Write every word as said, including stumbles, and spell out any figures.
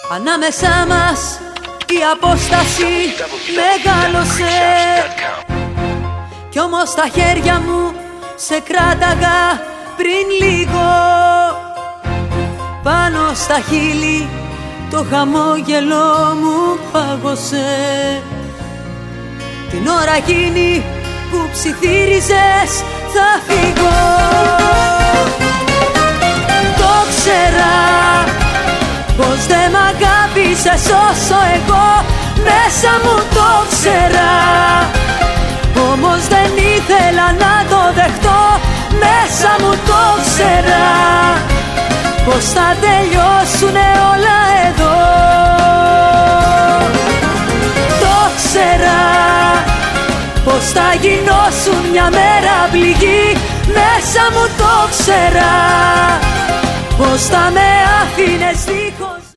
Ανάμεσά μας η απόσταση μεγάλωσε, κι όμως τα χέρια μου σε κράταγα πριν λίγο. Πάνω στα χείλη το χαμόγελό μου πάγωσε. Την ώρα εκείνη που ψιθύριζες θα φύγω. Το ξέρα πως δεν μ' αγάπησες όσο εγώ μέσα μου το ξέρα. Όμως δεν ήθελα να το δεχτώ, μέσα μου το ξέρα, πως θα τελειώσουνε όλα εδώ. Το ξέρα πως θα γινώσουν μια μέρα πληγή, μέσα μου το ξέρα, πως θα με άφηνες δίχως.